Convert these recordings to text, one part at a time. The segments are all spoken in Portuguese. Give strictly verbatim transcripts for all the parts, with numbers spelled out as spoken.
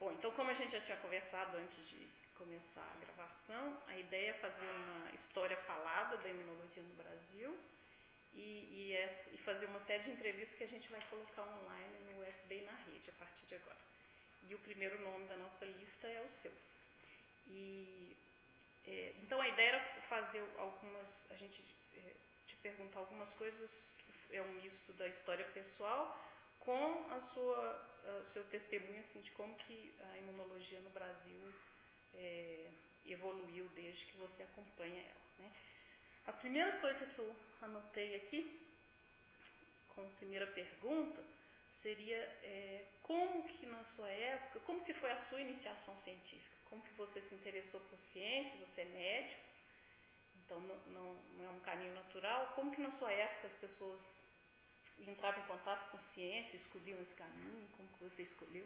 Bom, então como a gente já tinha conversado antes de começar a gravação, a ideia é fazer uma história falada da imunologia no Brasil e, e, essa, e fazer uma série de entrevistas que a gente vai colocar online no U S B na rede a partir de agora. E o primeiro nome da nossa lista é o seu. E, é, então a ideia era fazer algumas, a gente é, te perguntar algumas coisas, que é um misto da história pessoal com a sua, o seu testemunho assim, de como que a imunologia no Brasil é, evoluiu desde que você acompanha ela. Né? A primeira coisa que eu anotei aqui, como primeira pergunta, seria é, como que na sua época, como que foi a sua iniciação científica? Como que você se interessou por ciência? Você é médico, então não, não, não é um caminho natural. Como que na sua época as pessoas entravam em contato com ciência, escolhiam esse caminho? Como que você escolheu?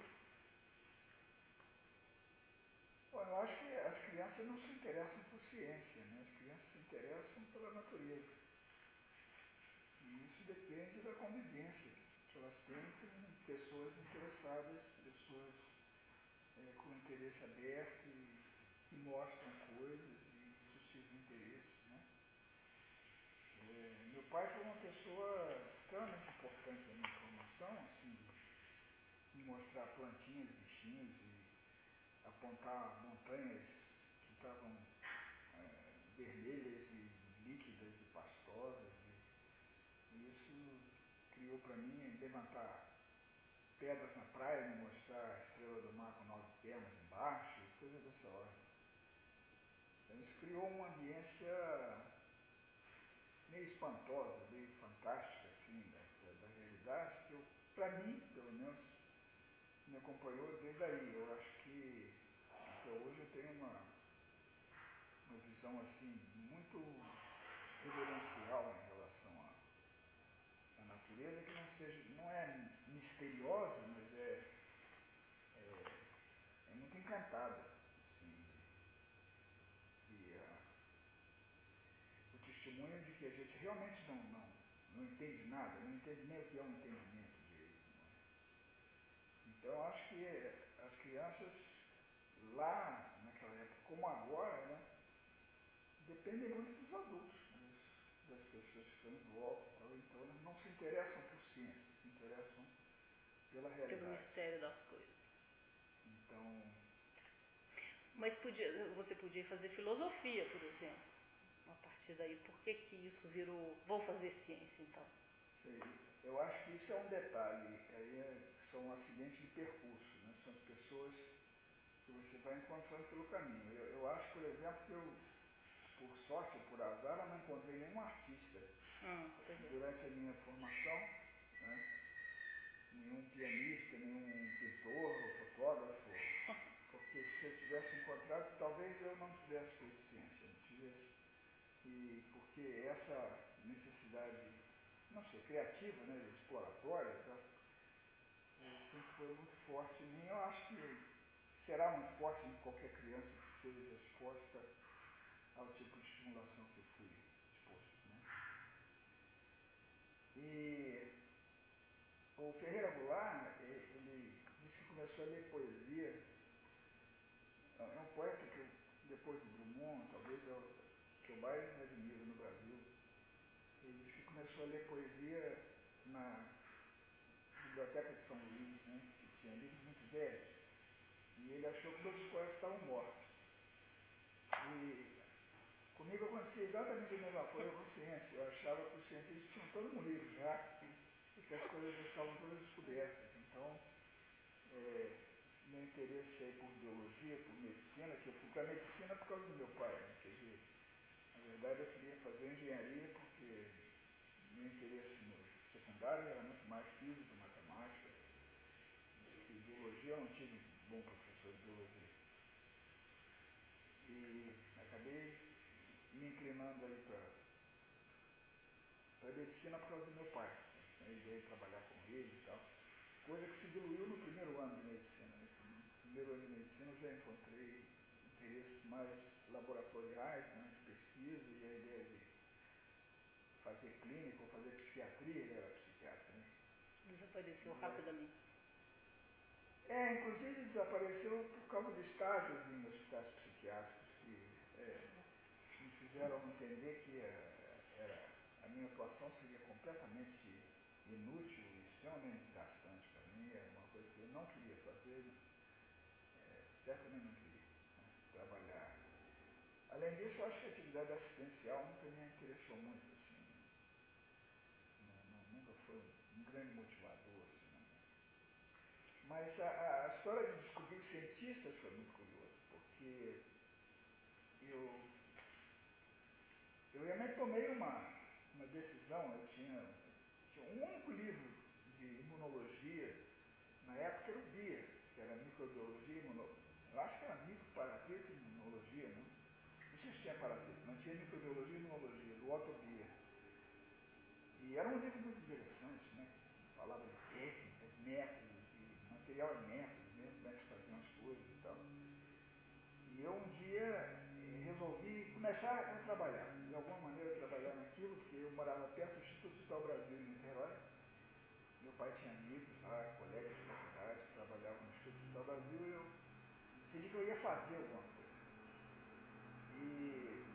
Bom, eu acho que as crianças não se interessam por ciência, né? As crianças se interessam pela natureza. E isso depende da convivência que elas têm com pessoas interessadas, pessoas é, com interesse aberto e que mostram coisas e suscitam interesse, né? É, meu pai foi uma pessoa extremamente importante na minha formação, assim, de mostrar plantinhas, bichinhos e apontar montanhas que estavam é, vermelhas e líquidas e pastosas. E, e isso criou para mim levantar pedras na praia, me mostrar a estrela do mar com nove pernas embaixo, coisas dessa ordem. Então, isso criou uma ambiência meio espantosa, meio fantástica, assim, da, da, da realidade, que para mim, pelo menos, me acompanhou desde aí. Eu acho que até hoje eu tenho uma, uma visão assim muito reverencial em relação à, à natureza, que não, seja, não é misteriosa, mas é, é, é muito encantada. Assim, e a, o testemunho de que a gente realmente não, não, não entende nada, não entende nem o que é um entendimento direito. Então eu acho que as crianças lá naquela época, como agora, né, dependem muito dos adultos, das pessoas que estão em volta, então elas não se interessam por ciência, se interessam pela realidade. Pelo mistério das coisas. Então... Mas podia, você podia fazer filosofia, por exemplo, a partir daí. Por que que isso virou, vou fazer ciência então? Sei. Eu acho que isso é um detalhe, aí é, são acidentes de percurso, né? São as pessoas que você vai encontrando pelo caminho. Eu, eu acho, por exemplo, que eu, por sorte ou por azar, eu não encontrei nenhum artista hum, durante a minha formação, né? Nenhum pianista, nenhum pintor ou fotógrafo, porque se eu tivesse encontrado, talvez eu não tivesse feito ciência, não tivesse. E porque essa necessidade, não sei, criativa, né, exploratória, tá? Sempre foi muito forte em mim. Eu acho que será muito forte em qualquer criança que seja exposta ao tipo de estimulação que eu fui exposto, né? E o Ferreira Goulart, ele disse que começou a ler poesia. É um poeta que, eu, depois do Drummond, talvez é o que eu mais admiro no Brasil. Ele disse que começou a ler poesia na Biblioteca de São Luís, né, que tinha livros muito velhos. E ele achou que todos os poetas estavam mortos. E comigo acontecia exatamente a mesma coisa com ciência. Eu achava que os cientistas tinham todo um livro já e que as coisas já estavam todas descobertas. Então, é, meu interesse aí por biologia, por medicina, que eu fui para medicina por causa do meu pai. Né? Quer dizer, na verdade eu queria fazer engenharia porque meu interesse no secundário era muito mais física, matemática. E biologia eu não tive bom professor de biologia. E acabei me inclinando aí para a medicina por causa do meu pai. A ideia de trabalhar com ele e tal. Coisa que se diluiu no primeiro ano de medicina. Né? No primeiro ano de medicina eu já encontrei interesses mais laboratoriais, mais de pesquisa, e a ideia de fazer clínica ou fazer psiquiatria, ele era psiquiatra. Né? Desapareceu e, rapidamente. É, inclusive desapareceu por causa de estágios em hospitais psiquiátricos que é, me fizeram entender que a, era, a minha atuação seria completamente inútil e extremamente desgastante para mim, era uma coisa que eu não queria fazer, é, certamente não queria, né, trabalhar. Além disso, eu acho que a atividade assistencial nunca me interessou muito, assim, não, não, nunca foi um grande motivador, assim, né? Mas a, a história de descobrir cientistas foi muito curiosa, porque eu, eu realmente tomei uma, uma decisão, eu tinha, tinha um único livro de imunologia, na época era o BIA, que era microbiologia e imunologia, eu acho que era microparasita e imunologia, não? Não sei se tinha parasita, mas tinha microbiologia e imunologia, do Otto Bia. E era um livro muito interessante, né? Falava de técnicas, métodos, de material e métodos, mesmo como é que se faziam as coisas e tal. E eu um dia eh, resolvi começar a trabalhar, de alguma maneira trabalhar naquilo, porque eu morava perto do Instituto Vital Brasil em Niterói. Meu pai tinha amigos lá, colegas de faculdade que trabalhavam no Instituto Vital Brasil e eu decidi que eu ia fazer alguma coisa. E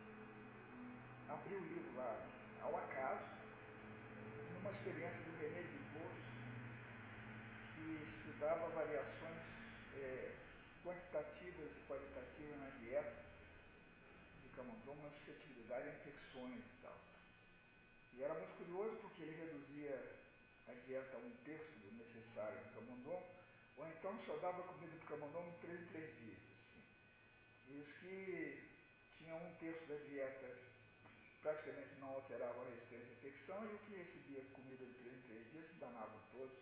abri o livro lá ao acaso, numa experiência do René Dubos, que estudava variações é, quantitativas e qualitativas na dieta de camundongo, na suscetibilidade a infecções e tal. E era muito curioso porque ele reduzia a dieta a um terço do necessário do camundongo, ou então só dava comida para o camundongo de três em três dias. Assim. E os que tinham um terço da dieta praticamente não alteravam a resistência à infecção, e o que recebia comida de três em três dias se danavam todos.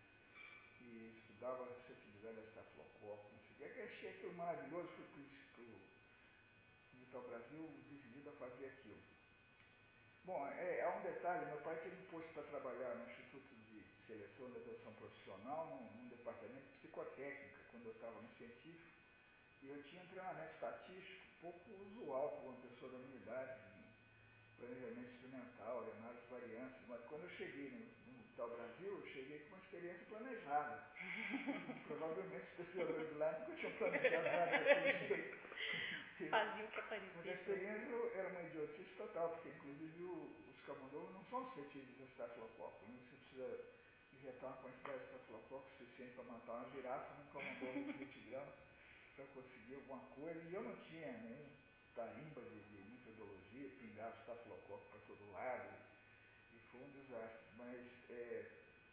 E estudava a suscetibilidade a estafilococcus, não sei o que. Eu achei aquilo maravilhoso, fui para o Vital Brasil decidido a fazer aquilo. Bom, é, há um detalhe, meu pai tinha me posto para trabalhar no Instituto de Seleção e Adoção Profissional, num, num departamento de psicotécnica, quando eu estava no científico, e eu tinha um treinamento estatístico pouco usual para uma pessoa da minha idade, planejamento experimental, análise de variâncias, mas quando eu cheguei no, no Vital Brasil, eu cheguei com uma experiência planejada. Provavelmente os pesquisadores de lá nunca tinham planejado nada daquele jeito. Fazia o que aparecia. Mas a experiência era uma idiotice total, porque inclusive o, os camundongos não são suscetíveis a estafilococcus. Né? Você precisa injetar uma quantidade de estafilococcus suficiente para matar uma girafa num camundongo de vinte gramas para conseguir alguma coisa. E eu não tinha nenhum tarimba de, de microbiologia, pingava estafilococcus para todo lado, e, e foi um desastre. Mas, é,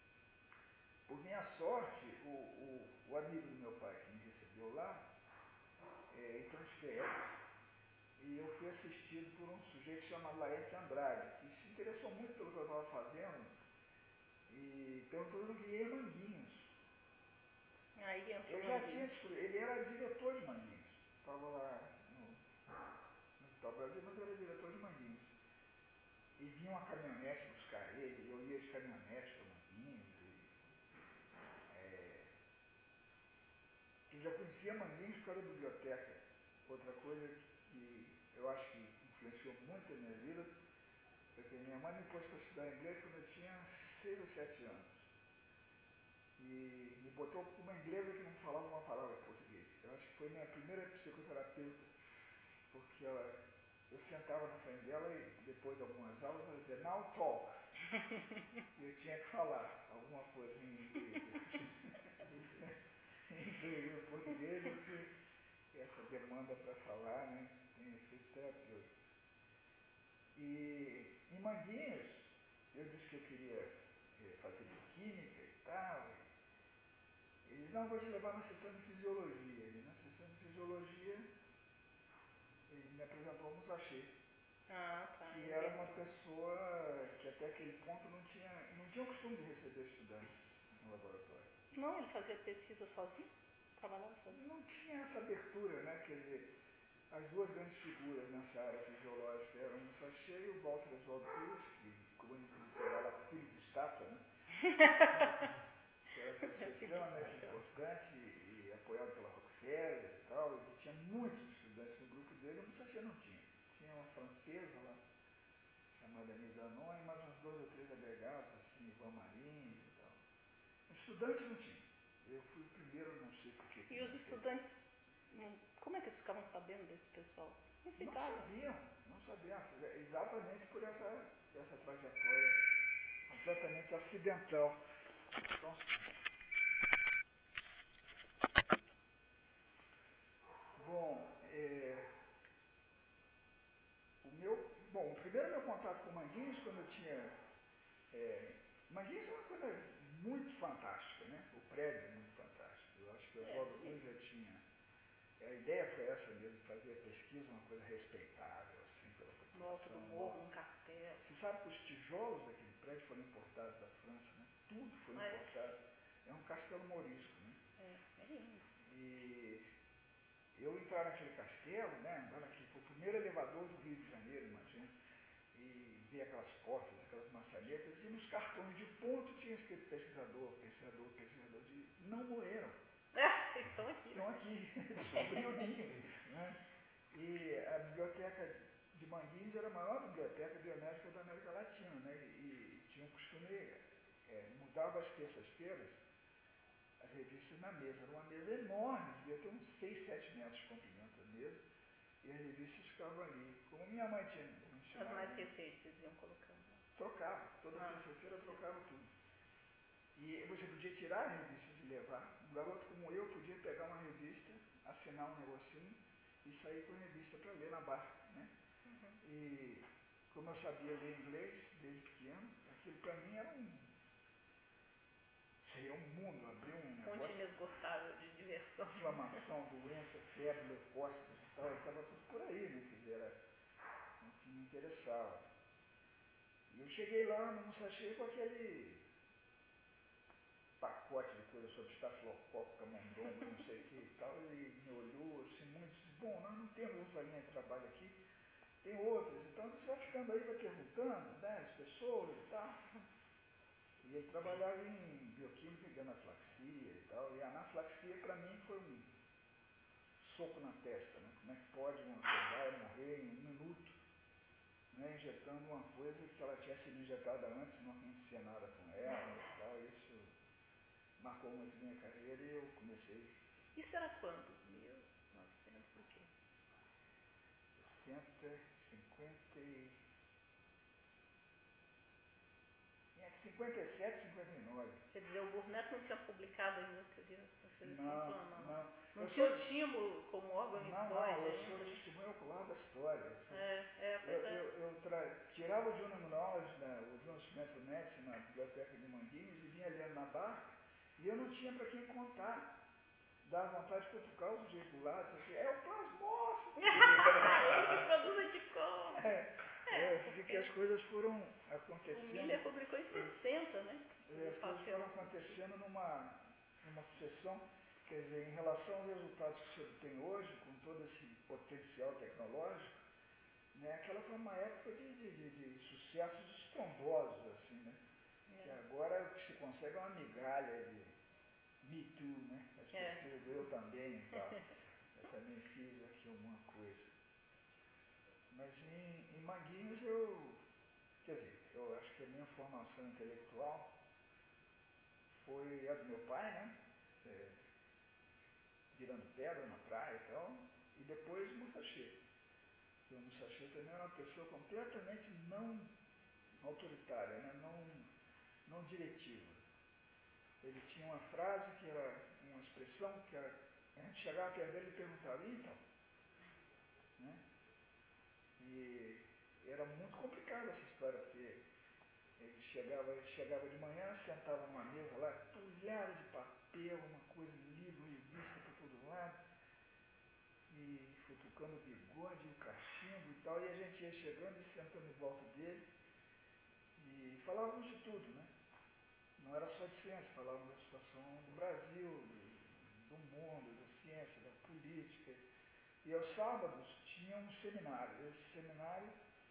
por minha sorte, o, o, o amigo do meu pai que me recebeu lá, é, entrou em férias, e eu fui assistido por um sujeito chamado Laerte Andrade, que se interessou muito pelo que eu estava fazendo e perguntou onde eu via Manguinhos. Aí entrou Ele já Manguinhos. tinha descobrido, ele era diretor de Manguinhos. Estava lá no, no Vital Brasil, mas era diretor de Manguinhos. E vinha uma caminhonete buscar ele, e eu ia de caminhonete para Manguinhos. E, é, eu já conhecia Manguinhos por causa da biblioteca. Outra coisa que eu acho que influenciou muito a minha vida, porque minha mãe me pôs para estudar inglês quando eu tinha seis ou sete anos. E me botou com uma inglesa que não falava uma palavra português. Eu acho que foi minha primeira psicoterapeuta, porque ela, eu sentava na frente dela e depois de algumas aulas ela dizia, now talk. E eu tinha que falar alguma coisa em inglês. Em inglês ou em português, você, essa demanda para falar, né, tem efeito terapêutico. E em Manguinhos, eu disse que eu queria eh, fazer bioquímica e tal. E ele disse, não, vou te levar na sessão de fisiologia. E na sessão de fisiologia, ele me apresentou o Musashi, Ah, tá. que era uma pessoa que até aquele ponto não tinha, não tinha o costume de receber estudantes no laboratório. Não, ele fazia pesquisa sozinho? Trabalhava sozinho? Não tinha essa abertura, né? Quer dizer, as duas grandes figuras nessa área fisiológica eram o Musashi e o Walter Oswald Cruz, que comunica será lá filho de estátua, né? Que era uma pessoa extremamente importante e, e apoiado pela Rockefeller e tal, e que tinha muitos estudantes no grupo dele, o Musashi não tinha. Tinha uma francesa lá, chamada Anise Anon, e mais uns dois ou três agregados, assim, Ivan Marins e tal. Estudantes não tinha. Eu fui o primeiro perceberam, não sei por que. E os estudantes, como é que eles ficavam sabendo desse pessoal? Não Não ficavam. sabiam, não sabiam, exatamente por essa, essa trajetória completamente acidental. Então, bom, é, o meu, bom, primeiro meu contato com Manguinhos, quando eu tinha, é, Manguinhos é uma coisa muito fantástica, né? O prédio é muito fantástico. Eu acho que o Oswaldo Cruz já tinha, a ideia foi essa mesmo, fazer a pesquisa uma coisa respeitável, assim, pela população. No alto do morro, um castelo. Você sabe que os tijolos daquele prédio foram importados da França, né? Tudo foi Mas, importado. É um castelo morisco, né? é, é lindo. E eu entrar naquele castelo, né? Andar naquele, foi o primeiro elevador do Rio de Janeiro, imagina. E ver aquelas portas, aquelas maçanetas, e nos cartões de ponto tinha escrito pesquisador, pesquisador, pesquisador, de não morreram. É, estão aqui. Estão aqui, descobriu o ninho, né? E a biblioteca de Manguinhos era a maior biblioteca biomédica da América Latina, né? E, e tinha o costume, é, mudava às terças-feiras as revistas na mesa. Era uma mesa enorme, devia ter uns seis, sete metros de comprimento a mesa, e as revistas ficavam ali. Como minha mãe tinha me As mais ensinado, recentes vocês iam colocando. trocava, toda Ah, terça-feira trocava tudo. E você podia tirar a revista e levar. Um garoto como eu podia pegar uma revista, assinar um negocinho e sair com a revista para ler na barra, né? Uhum. E como eu sabia ler inglês desde pequeno, aquilo para mim era um, seria um mundo, abrir um Fonte negócio, inesgotável de diversão. inflamação, doença, febre, leucócitos e tal, estava tudo por aí, né? Quer dizer, era o que me interessava. E eu cheguei lá no Musashi com aquele pacote de coisas sobre estafilococo, camundongo, não sei o que e tal, e me olhou assim muito, disse, bom, nós não temos essa linha de trabalho aqui, tem outras, então você vai ficando aí, vai perguntando, né, as pessoas e tal. E ele trabalhava em bioquímica de anafilaxia e tal, e a anafilaxia para mim foi um soco na testa, né, como é que pode uma cobaia morrer em um minuto, né, injetando uma coisa que se ela tivesse sido injetada antes não acontecia nada com ela e tal, isso marcou muito minha carreira e eu comecei. Isso era quando? mil e novecentos o quê? sessenta, cinquenta e... cinquenta e sete, cinquenta e nove. Quer dizer, o Burnett não tinha publicado ainda as teorias das cinco Não, anos. não. Não Eu tinha sou, o estímulo como órgão não, histórico não, eu ainda. sou testemunho ocular da história. Eu, sou, É, é, eu, pois é. eu, eu tra... tirava o Journal Knowledge, né, o Journal Experimental Medicine na biblioteca de Manguinhos e vinha lendo na barca e eu não tinha para quem contar. Dava vontade de cutucar o sujeito do lado, assim, é o plasmófito! Isso produz anticorpos. É, é, assim que as coisas foram O acontecendo. Miller publicou em sessenta, né? É, as coisas foram acontecendo numa, numa sucessão, quer dizer, em relação aos resultados que o senhor tem hoje, com todo esse potencial tecnológico, né, aquela foi uma época de, de, de, de sucessos estrondosos, assim, né? É. Que agora o que se consegue é uma migalha de Me Too, né? As pesquisas do eu também e tal. Eu também fiz aqui alguma coisa. Mas em, em Manguinhos eu, quer dizer, eu acho que a minha formação intelectual foi a do meu pai, né? É, virando pedra na praia e tal, e depois o Musashi. O Musashi também era uma pessoa completamente não autoritária, né? não, não diretiva. Ele tinha uma frase que era, uma expressão que era, a gente chegava perto dele e perguntava, e então? Né? E era muito complicada essa história, porque ele chegava, ele chegava de manhã, sentava numa mesa lá, tulhada de papel, uma coisa, livro, revista para todo lado, e futucando o bigode, o cachimbo e tal, e a gente ia chegando e sentando em volta dele, e falávamos de tudo, né? Não era só de ciência, falávamos da situação do Brasil, do, do mundo, da ciência, da política. E aos sábados tinha um seminário. Esse seminário,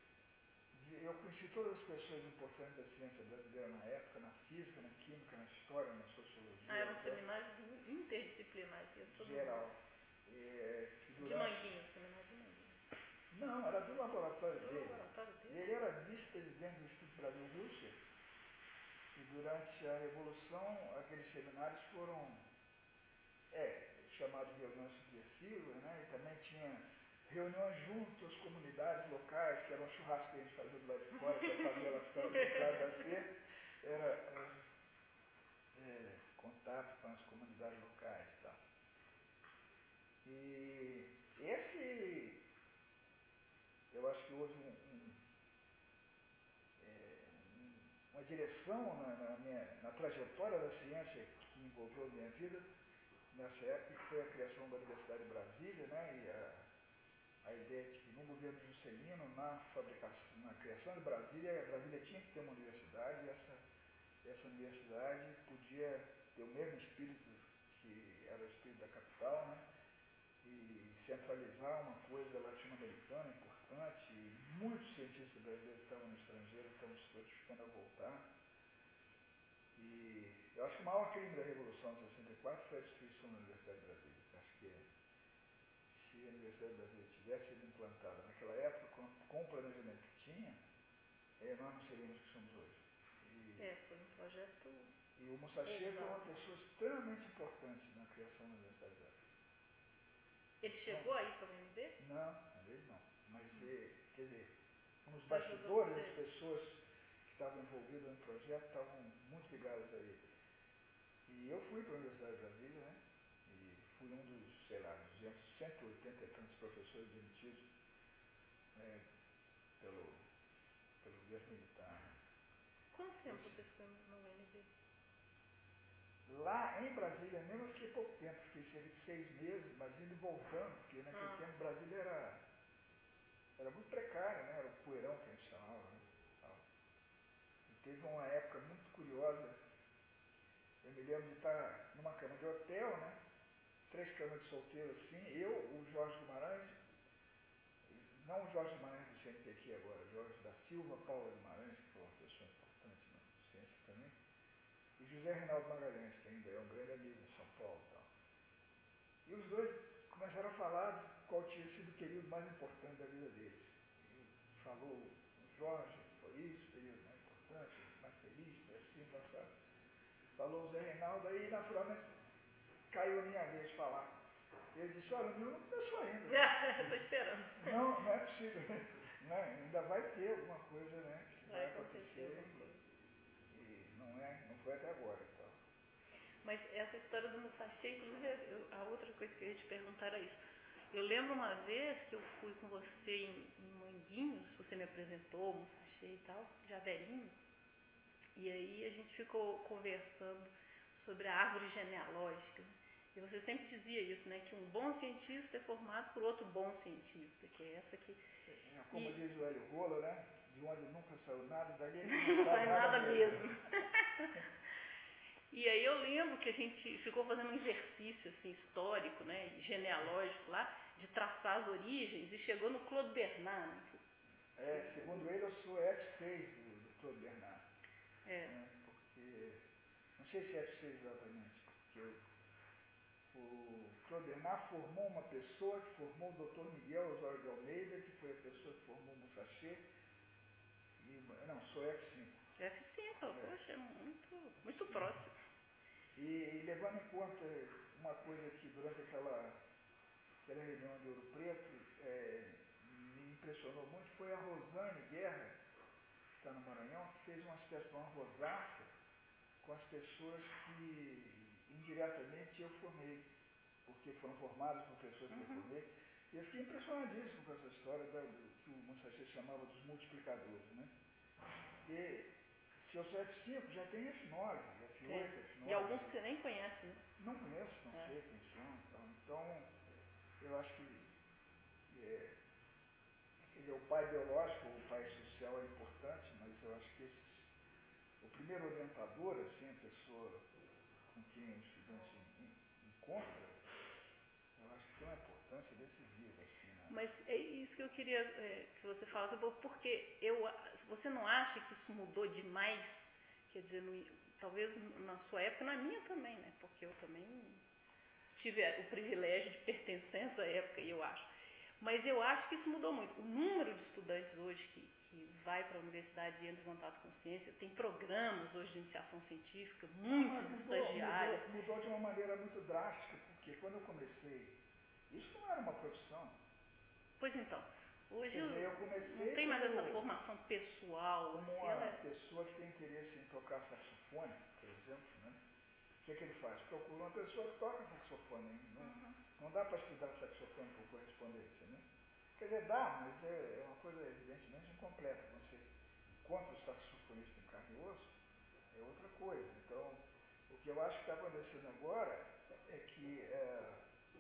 eu conheci todas as pessoas importantes da ciência brasileira na época, na física, na química, na história, na sociologia. Ah, era um seminário interdisciplinar, todo geral. É, durante... De Manguinhos, seminário de Manguinhos. Não, era do laboratório do dele. Laboratório dele. Ele era vice-presidente do Instituto Brasil-Rússia. E durante a Revolução, aqueles seminários foram é, chamado de reuniões subversivas, né? E também tinha reuniões junto às comunidades locais, que era um churrasco que a gente fazia do lado de fora, que a favela ficava do outro lado da cerca, era, era é, contato com as comunidades locais e tal. E esse, eu acho que houve um, um, é, uma direção na, na, minha, na trajetória da ciência que envolveu a minha vida nessa época, que foi a criação da Universidade de Brasília, né? E a, a ideia de que no governo Juscelino, na fabricação, na criação de Brasília, Brasília tinha que ter uma universidade, e essa, essa universidade podia ter o mesmo espírito que era o espírito da capital, né? E centralizar uma coisa latino-americana importante, e muitos cientistas brasileiros estavam no estrangeiro, estavam se fortificando a voltar. E eu acho que o maior crime da Revolução de sessenta e quatro foi a destruição da Universidade de Brasília. Acho que se a Universidade de Brasília tivesse sido implantada naquela época, com, com o planejamento que tinha, eh, nós não seríamos o que somos hoje. E, é, foi um projeto... E o Musashi foi uma pessoa extremamente importante na criação da Universidade de Brasília. Ele chegou então, aí para o M B? Não, ele não. Mas, hum. quer dizer, nos bastidores, as pessoas que estavam envolvidas no projeto estavam muito ligadas a ele. E eu fui para a Universidade de Brasília, né? E fui um dos, sei lá, duzentos, cento e oitenta e tantos professores demitidos né, pelo, pelo governo militar. Quanto tempo Esse, você ficou no U N B? Lá em Brasília mesmo eu fiquei pouco tempo, fiquei cerca de seis meses, mas indo e voltando, porque naquele ah. tempo Brasília era, era muito precário, né? Era o poeirão que a gente chamava. Né? E teve uma época muito curiosa, eu me lembro de estar numa cama de hotel, né? Três camas de solteiro assim, eu, o Jorge Guimarães, não o Jorge Guimarães do C N Pq agora, o Jorge da Silva, Paula Guimarães, que foi uma pessoa importante na ciência também, e José Reinaldo Magalhães, que ainda é um grande amigo de São Paulo e tal. E os dois começaram a falar de qual tinha sido o período mais importante da vida deles. E falou o Jorge, foi isso, o período mais importante, mais feliz, foi assim, passado. Falou o Zé Reinaldo, aí naturalmente caiu a minha vez de falar. Ele disse, olha, o meu não começou ainda. Estou esperando. Não, não é possível. Não, ainda vai ter alguma coisa, né? Que vai, vai acontecer. acontecer. E, e não, é, não foi até agora. Então. Mas essa história do Musashi, inclusive, eu, a outra coisa que eu ia te perguntar era isso. Eu lembro uma vez que eu fui com você em, em Manguinhos, você me apresentou o Musashi e tal, já velhinho. E aí a gente ficou conversando sobre a árvore genealógica. E você sempre dizia isso, né? Que um bom cientista é formado por outro bom cientista, que é essa que... É, como e... diz o Hélio Rola, né? De onde nunca saiu nada, dali ele não sai nada, nada mesmo. mesmo. E aí eu lembro que a gente ficou fazendo um exercício assim, histórico, né? Genealógico lá, de traçar as origens, e chegou no Claude Bernard. Né? É, segundo ele, eu sou F seis do, do Claude Bernard. É. Né? Porque, não sei se é F seis exatamente, porque o Claude Bernard formou uma pessoa que formou o doutor Miguel Osório de Almeida, que foi a pessoa que formou o Musashi. E, não, sou F cinco. F cinco, é. Poxa, é muito, muito próximo. E, e levando em conta uma coisa que durante aquela, aquela reunião de Ouro Preto é, me impressionou muito, foi a Rosane Guerra, que está no Maranhão, que fez uma espécie de uma rosácea com as pessoas que indiretamente eu formei, porque foram formadas por pessoas que uhum. eu formei. E eu fiquei impressionadíssimo com essa história da, do que o Musashi chamava dos multiplicadores. Né? E se eu sou F cinco, já tem F nove, F oito, é. F nove. E alguns que você nem conhece, né? Não conheço, não é. sei quem são. Então, então, eu acho que é, quer dizer, o pai biológico, o pai social é importante, mas eu acho que esses, o primeiro orientador, assim, a pessoa com quem o estudante encontra, eu acho que tem uma importância decisiva. Assim, né? Mas é isso que eu queria é, que você falasse, porque eu, você não acha que isso mudou demais? Quer dizer, no, talvez na sua época, na minha também, né? Porque eu também tive o privilégio de pertencer a essa época, eu acho. Mas eu acho que isso mudou muito. O número de estudantes hoje que, que vai para a universidade e entra em contato com ciência, tem programas hoje de iniciação científica, muitos Mas mudou, estagiários. Mudou, mudou de uma maneira muito drástica, porque quando eu comecei, isso não era uma profissão. Pois então, hoje Quer dizer, eu comecei não tem mais como, essa formação pessoal. como Assim, uma ela é... pessoa que tem interesse em tocar saxofone, por exemplo, né? O que é que ele faz? Procura uma pessoa que toca saxofone. Não, Uhum. não dá para estudar saxofone por correspondência, né? Quer dizer, dá, mas é, é uma coisa evidentemente incompleta. Você encontra o saxofonista em carne e osso, é outra coisa. Então, o que eu acho que está acontecendo agora é que é,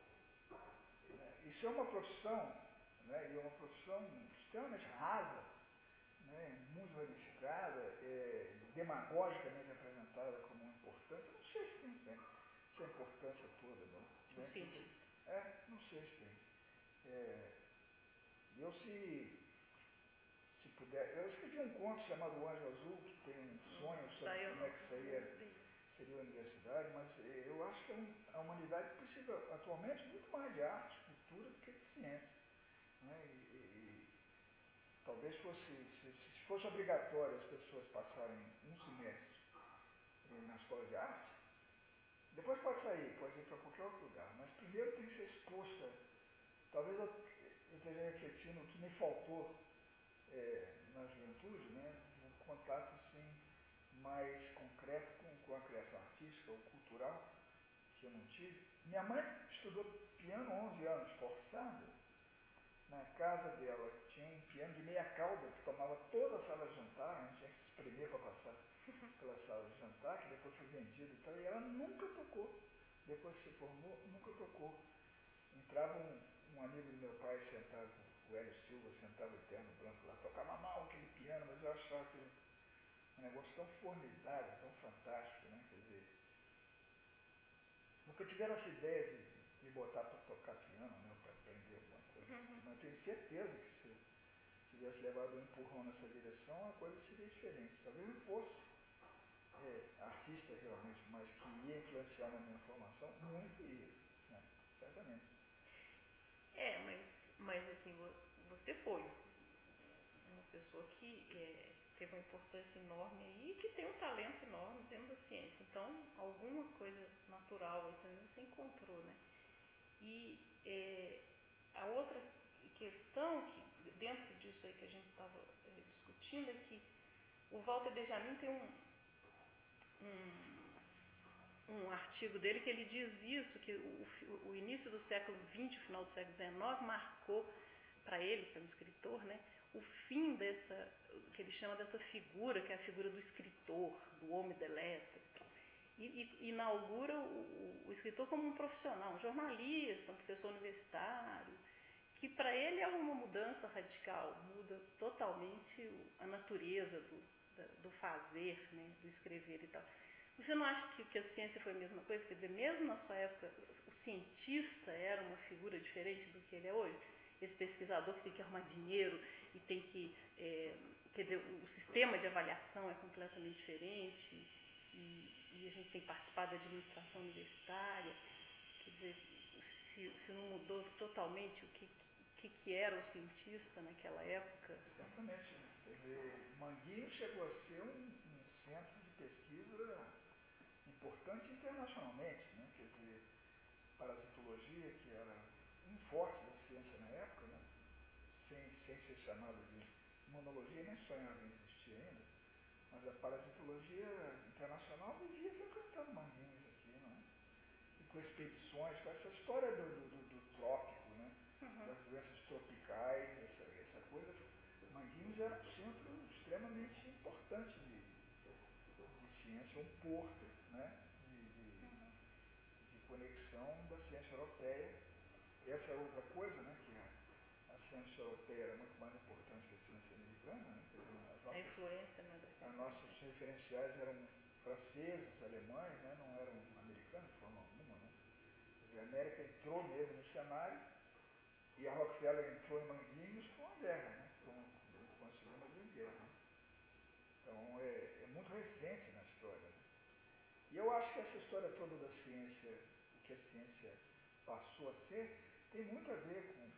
isso é uma profissão, né, e é uma profissão extremamente rasa, né, muito ramificada, é, demagogicamente apresentada como importante. Eu não sei se tem, tem essa importância toda, não. O Né? cientista. É, não sei se tem. É, eu se, se puder, eu escrevi um conto chamado O Anjo Azul, que tem um sonho sobre como é que seria, seria a universidade, mas eu acho que a humanidade precisa atualmente muito mais de arte, cultura do que de ciência. Né? E, e, talvez fosse, se, se fosse obrigatório as pessoas passarem um semestre na escola de arte, depois pode sair, pode ir para qualquer outro lugar, mas primeiro tem que ser exposta. Talvez eu, eu esteja refletindo o que me faltou é, na juventude, né, um contato assim, mais concreto com, com a criação artística ou cultural, que eu não tive. Minha mãe estudou piano há onze anos, forçada. Na casa dela tinha um piano de meia cauda que tomava toda a sala de jantar, a gente tinha que se espremer para passar pela sala de jantar, que depois foi vendido e tal, e ela nunca tocou. Depois que se formou, nunca tocou. Entrava um, um amigo do meu pai sentado, o Hélio Silva, sentado em terno branco lá, tocava mal aquele piano, mas eu achava aquele um negócio tão formidável, tão fantástico, né? Quer dizer, nunca tiveram essa ideia de me botar para tocar piano, né? Para aprender alguma coisa. Uhum. Mas eu tenho certeza que se eu tivesse levado um empurrão nessa direção, a coisa seria diferente. Talvez eu fosse é, artista realmente, mas que ia influenciar na minha formação, muito ia, né? Certamente. É, mas, mas assim, você foi uma pessoa que é, teve uma importância enorme aí e que tem um talento enorme dentro da ciência. Então, alguma coisa natural aí também você encontrou, né? E é, a outra questão, que dentro disso aí que a gente estava é, discutindo, é que o Walter Benjamin tem um, um, um artigo dele que ele diz isso, que o, o início do século vinte, o final do século dezenove, marcou para ele, que é um escritor, né, o fim dessa, que ele chama dessa figura, que é a figura do escritor, do homem de letras. E, e inaugura o, o, o escritor como um profissional, um jornalista, um professor universitário, que para ele é uma mudança radical, muda totalmente a natureza do, do fazer, né, do escrever e tal. Você não acha que, que a ciência foi a mesma coisa? Quer dizer, mesmo na sua época, o cientista era uma figura diferente do que ele é hoje? Esse pesquisador que tem que arrumar dinheiro e tem que... É, quer dizer, o sistema de avaliação é completamente diferente e, e a gente tem que participar da administração universitária. Quer dizer, se, se não mudou totalmente o que, que, que era o cientista naquela época? Certamente. Quer dizer, Manguinhos chegou a ser um, um centro de pesquisa importante internacionalmente, né? Quer dizer, parasitologia, que era um forte da ciência na época, né? sem, sem ser chamada de imunologia, nem sonhava em existir ainda, mas a parasitologia internacional vivia frequentando Manguinhos aqui, não é? E com expedições, com essa história do, do, do, do trópico, né? Uhum. Das doenças tropicais, essa, essa coisa. Manguinhos era um centro extremamente importante de, de ciência, um porto, né? de, de, de conexão da ciência europeia. Essa é outra coisa, né? Que a, a ciência europeia era muito mais importante que a ciência americana, né? Quer dizer, as nossas, A influência, né, da ciência. As nossos referenciais eram franceses, alemães, né? Não eram americanos de forma alguma, né? Quer dizer, a América entrou mesmo no cenário e a Rockefeller entrou em Manguinhos com a guerra, né? com, com a Segunda Grande Guerra. Né? Então é, é muito recente na história. Né? E eu acho que essa história toda da ciência, o que a ciência passou a ser, tem muito a ver com, com o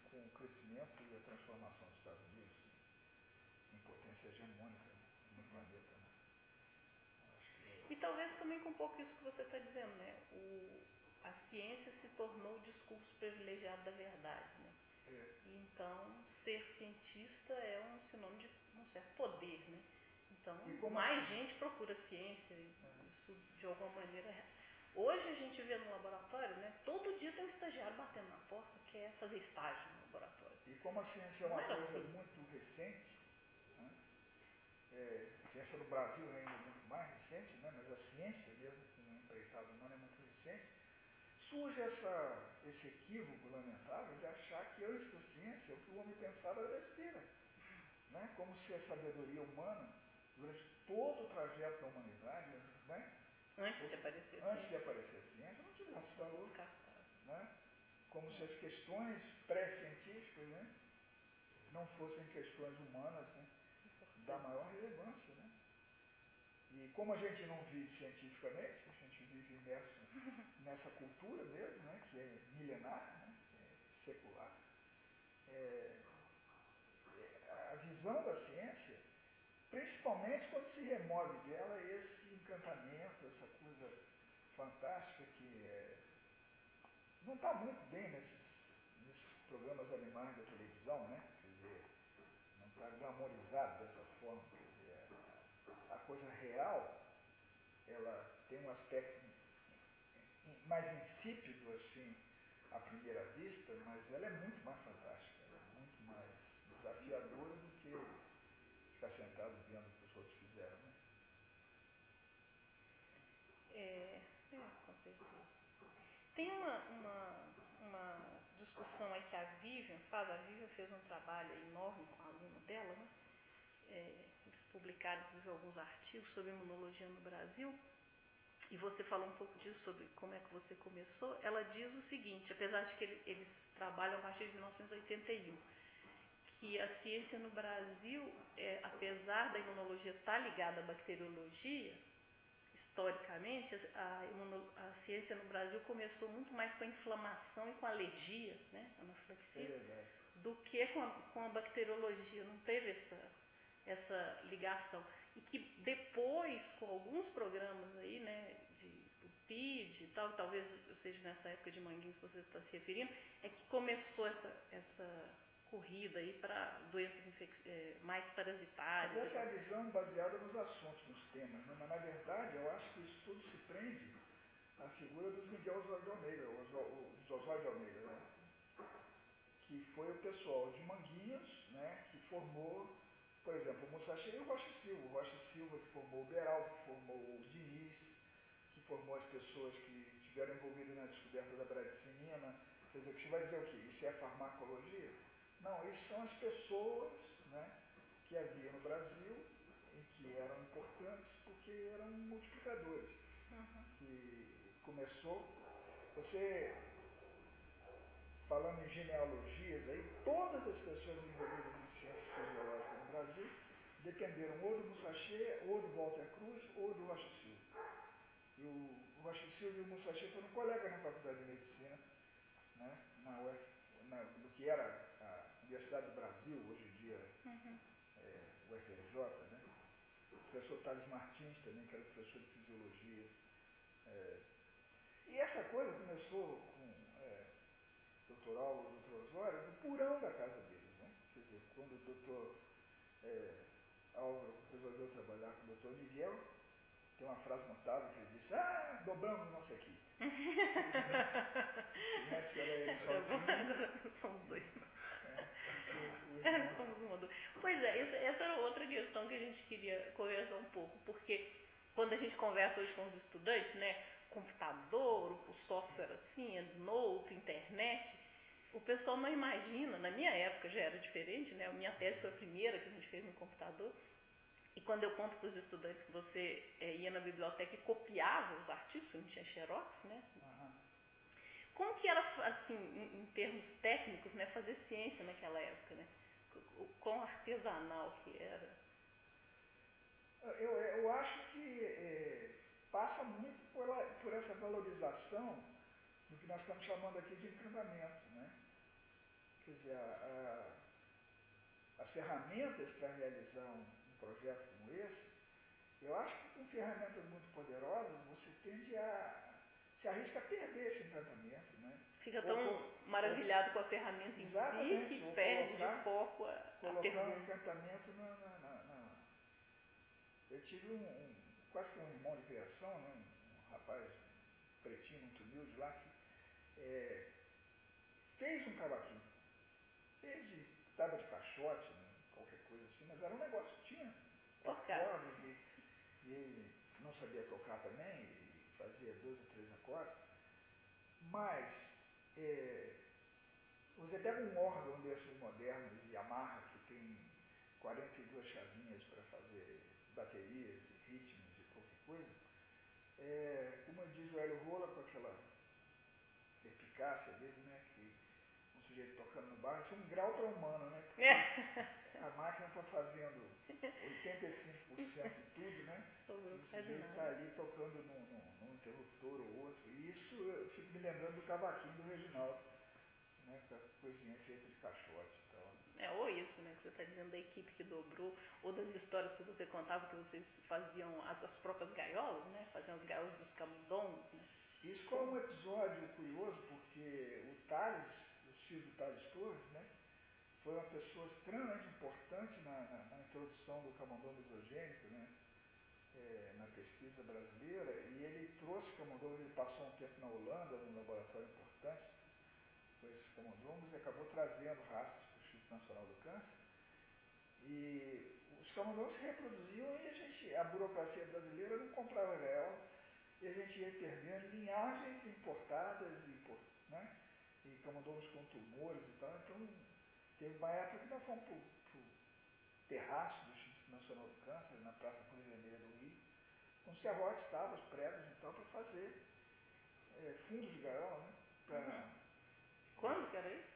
crescimento e a transformação dos Estados Unidos em potência hegemônica no planeta. Né? Acho que... E talvez também com um pouco isso que você está dizendo, né? O, a ciência se tornou o discurso privilegiado da verdade, né? É. E então, ser cientista é um sinônimo de um certo poder, né? Então, mais assim? gente procura ciência, é. Isso de alguma maneira... Hoje a gente vê no laboratório, né? Todo dia tem um estagiário batendo na porta que quer fazer estágio no laboratório. E como a ciência é uma coisa assim. muito recente, né? É, a ciência no Brasil é ainda muito mais recente, né? Mas a ciência mesmo, como empreitado humano, é muito recente, surge essa, esse equívoco lamentável de achar que antes da ciência o que o homem pensava era besteira. Né? Como se a sabedoria humana, durante todo o trajeto da humanidade, né? Antes de aparecer a Antes ciência. de aparecer a ciência, não tivesse valor. Né? Como é. se as questões pré-científicas, né, não fossem questões humanas, né, da maior relevância. Né? E como a gente não vive cientificamente, a gente vive imerso nessa cultura mesmo, né, que é milenar, né, que é secular, é, a visão da ciência, principalmente quando se remove dela esse encantamento, essa coisa fantástica que é, não está muito bem nesses, nesses programas animais da televisão, né? Quer dizer, não está glamorizado dessa forma. Quer dizer, a, a coisa real, ela tem um aspecto mais insípido, assim, à primeira vista, mas ela é muito mais fantástica, ela é muito mais desafiadora do que ficar sentado vendo o que os outros fizeram. Né? É, é, com certeza. Tem uma, uma, uma discussão aí que a Vivian faz, a Vivian fez um trabalho enorme com a aluna dela, né? É, eles publicaram inclusive alguns artigos sobre imunologia no Brasil, e você falou um pouco disso, sobre como é que você começou. Ela diz o seguinte, apesar de que ele, eles trabalham a partir de mil novecentos e oitenta e um, que a ciência no Brasil, é, apesar da imunologia estar ligada à bacteriologia, historicamente, a, imuno, a ciência no Brasil começou muito mais com a inflamação e com a alergia, né, anafilaxia, é do que com a, com a bacteriologia. Não teve essa, essa ligação. E que depois, com alguns programas aí, né, de do P I D e tal, talvez seja nessa época de Manguinhos que você está se referindo, é que começou essa, essa corrida aí para doenças é, mais parasitárias. Mas essa é a visão baseada nos assuntos, nos temas, né? Mas na verdade eu acho que isso tudo se prende à figura dos Miguel Osório de Almeida, os Osório de Almeida, né? Que foi o pessoal de Manguinhos, né, que formou, por exemplo, o Musashi e o Rocha Silva, o Rocha Silva que formou o Beraldo, que formou o Diniz, que formou as pessoas que estiveram envolvidas na descoberta da bradicinina. Quer dizer, que você vai dizer o quê? Isso é farmacologia? Não, isso são as pessoas, né, que havia no Brasil e que eram importantes porque eram multiplicadores. Uhum. Que começou, você, falando em genealogias, aí, todas as pessoas envolvidas em ciências fisiológicas no Brasil dependeram ou do Musashi, ou do Walter Cruz, ou do Rocha Silva. E o, o Rocha Silva e o Musashi foram colegas na Faculdade de Medicina, né, na U F, na, do que era a Universidade do Brasil, hoje em dia uhum. é, o F R J, né? O professor Thales Martins também, que era professor de fisiologia. É, e essa coisa começou com é, o doutor Álvaro e o doutor Osório no porão da casa deles. Né? Quer dizer, quando o doutor é, Álvaro resolveu trabalhar com o doutor Miguel, tem uma frase notável que ele disse, ah, dobramos o nosso aqui. Antes era ele sozinho. Somos dois. É, é, somos uma do... Pois é, essa, essa era outra questão que a gente queria conversar um pouco, porque quando a gente conversa hoje com os estudantes, né, computador, o software assim, Note, internet, o pessoal não imagina, na minha época já era diferente, né, a minha tese foi a primeira que a gente fez no computador, e quando eu conto para os estudantes que você é, ia na biblioteca e copiava os artigos, não tinha xerox, né? Uhum. Como que era, assim, em, em termos técnicos, né, fazer ciência naquela época, né? O quão artesanal que era? Eu, eu acho que é, passa muito por, por essa valorização do que nós estamos chamando aqui de encantamento, né? Quer dizer, a, a, as ferramentas para realizar um, um projeto como esse, eu acho que com ferramentas muito poderosas você tende a se arrisca a perder esse encantamento, né? Fica tão ou, maravilhado ou, com a ferramenta em si que perde colocar, de foco a, a colocar um encantamento na, na, na, na... Eu tive um, um, quase que um irmão de criação, né? um, um rapaz pretinho, muito humilde lá, que é, fez um cavaquinho, fez de tábua de caixote, né? Qualquer coisa assim, mas era um negócio que tinha quatro cordas e, e ele não sabia tocar também, e fazia dois ou três acordes, mas é, você pega um órgão desses modernos, Yamaha, que tem quarenta e duas chavinhas para fazer baterias e ritmos e qualquer coisa, é, como diz o Hélio Rola, com aquela eficácia dele, né, que um sujeito tocando no bar, isso é um grau para humano, né, porque a máquina está fazendo oitenta e cinco por cento de tudo, né, e o sujeito está ali tocando num, num, num interruptor ou outro, e isso eu fico me lembrando do cavaquinho do Reginaldo, né, com a coisinha feita de caixote e tal. É, ou isso, né, que você está dizendo da equipe que dobrou, ou das histórias que você contava que vocês faziam as, as próprias gaiolas, né, faziam as gaiolas dos camundongos, né. Isso foi um episódio curioso, porque o Thales, o Silvio Thales Torres, né, foi uma pessoa extremamente importante na, na, na introdução do camundongo isogênico, né, é, na pesquisa brasileira, e ele trouxe camundongos, ele passou um tempo na Holanda, num laboratório importante, com esses camundongos, e acabou trazendo rastros para o Instituto Nacional do Câncer. E os camundongos se reproduziam e a, gente, a burocracia brasileira não comprava gaiola, e a gente ia perdendo linhagens importadas, e, né, e camundongos com tumores e tal. Então, teve uma época que nós fomos para o terraço do Instituto Nacional do Câncer, na Praça Cruz Vermelha do Rio, com serrotes, tábuas, pregos e tal, para fazer é, fundos de gaiola, né? Pra, uhum. Quando que era isso?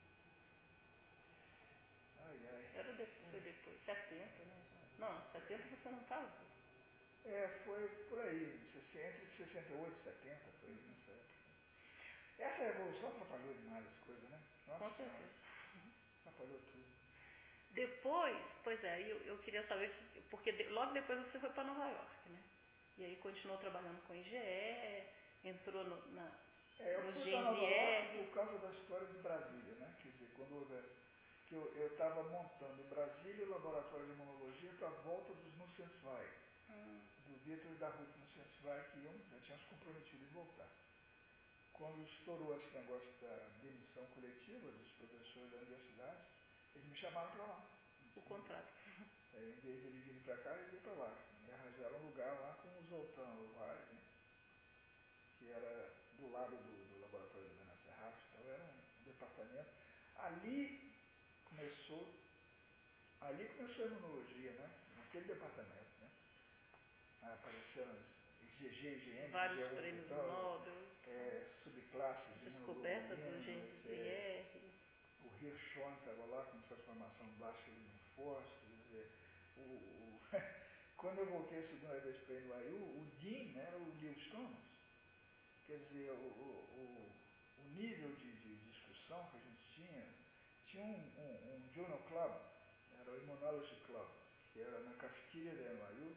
Ai, ai. Era depois, foi depois, setenta, né? Não, setenta você não casou. É, foi por aí, entre sessenta e oito e setenta, foi uhum. nessa época. Essa revolução atrapalhou demais as coisas, né? Nossa, com certeza. Uhum. Atrapalhou tudo. Depois, pois é, eu, eu queria saber, se, porque de, logo depois você foi para Nova York, né? E aí continuou trabalhando com I G E, entrou no, na, é, eu nos fui G para N Nova York R. por causa da história de Brasília, né? Quer dizer, quando houve, que eu estava montando em Brasília o laboratório de imunologia para a volta dos Nussensweig, hum. do Vitor e da Ruth Nussensweig, que iam, já tinham se comprometido em voltar. Quando estourou esse negócio da demissão coletiva dos professores da universidade, eles me chamaram para lá. O contrário. É, em vez de eles virem para cá, eles iam para lá. Me arranjaram um lugar lá com o Zoltán Ovares, né? Que era do lado do, do laboratório da Ana Serraf, então era um departamento. Ali começou, ali começou a imunologia, né? Naquele departamento, né? Apareceram os G G, G M, vários G um, prêmios então, Nobel, é, subclasses de descoberta dos genes do I R. O Hirschhorn estava lá com transformação plástica de linfócitos, quer dizer, o, o quando eu voltei a segunda vez para ele no A I U, o Dean era o Lewis Thomas. Quer dizer, o, o, o nível de, de discussão que a gente tinha, tinha um, um, um Journal Club, era o Immunology Club, que era na Casquilha da N Y U,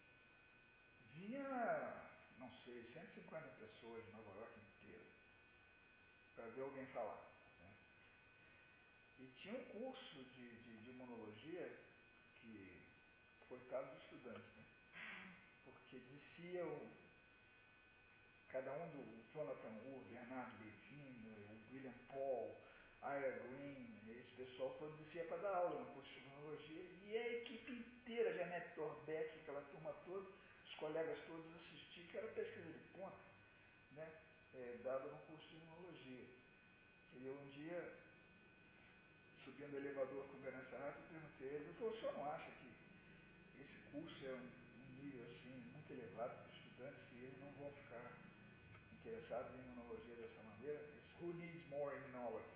vinha, não sei, cento e cinquenta pessoas de Nova York inteira, para ver alguém falar. Né? E tinha um curso de, de, de imunologia que, coitado dos estudantes, né? Porque desciam cada um do Jonathan Wu, Bernardo Levine, o William Paul, Ira Green, esse pessoal todo descia para dar aula no curso de imunologia, e a equipe inteira, Janete Torbeck, aquela turma toda, os colegas todos assistiam, que era pesquisa de ponta, né, é, dada no curso de imunologia. E eu um dia, subindo no elevador com o Bernardo Serrato, eu perguntei a ele, ele falou, o senhor não acha que esse curso é um, um nível assim, muito elevado para os estudantes, que eles não vão ficar interessados em imunologia dessa maneira? Who needs more immunology?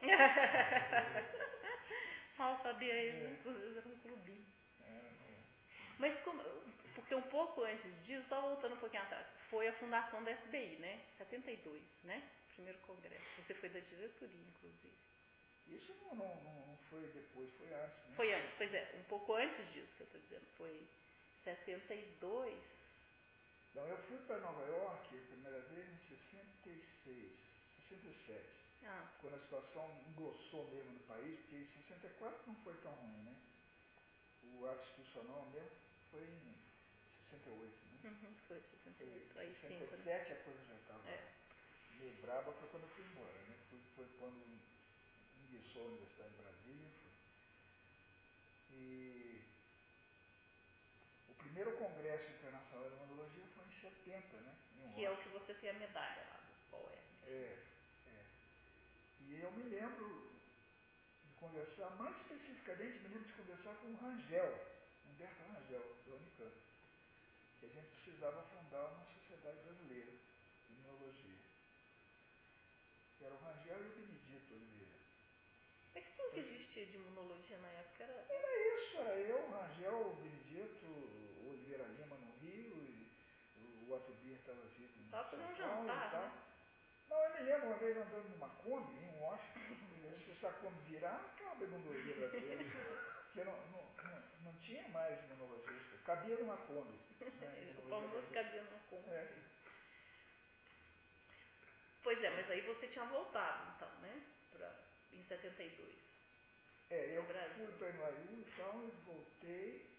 Mal sabia ele, é. Inclusive era um clubinho. É, é. Mas como, porque um pouco antes disso, só voltando um pouquinho atrás, foi a fundação da S B I, né? setenta e dois, né? Primeiro congresso. Você foi da diretoria, inclusive. Isso não, não, não foi depois, foi antes, né? Foi antes, pois é, um pouco antes disso que eu estou dizendo, foi setenta e dois. Então eu fui para Nova York a primeira vez em sessenta e seis, sessenta e sete, Ah, quando a situação engrossou mesmo no país, porque em sessenta e quatro não foi tão ruim, né? O ato institucional mesmo foi em sessenta e oito, né? uhum, foi sessenta e oito, Foi aí em sim. sessenta e sete a coisa já estava É. meio braba, foi quando eu fui embora, né? Foi, foi quando ingressou a Universidade de Brasília. Foi. E o primeiro congresso internacional de imunologia foi em setenta, né? Em Que é o que você tem a medalha lá do Paul Ernst. É, é. E eu me lembro de conversar, mais especificamente, me lembro de conversar com o Rangel, Humberto Rangel, da Unicamp, que a gente precisava fundar uma sociedade brasileira de imunologia. Era o Rangel e o Benedito Oliveira. Mas quem que existia de imunologia na época? Era... Era isso, era eu, o Rangel, o Benedito, o Oliveira Lima no Rio, e o Atubir estava vivo em Tava São fazendo um Paulo jantar, e tal. né? Não, eu me lembro uma vez andando numa Kombi em Washington, se essa Kombi virar, acaba a imunologia brasileira. Porque não, não, não, não tinha mais imunologista, cabia numa Kombi. Né, O famoso cabia numa Kombi. É. Pois é, mas aí você tinha voltado, então, né? Pra, em setenta e dois. É, eu fui para N Y U e tal, e voltei.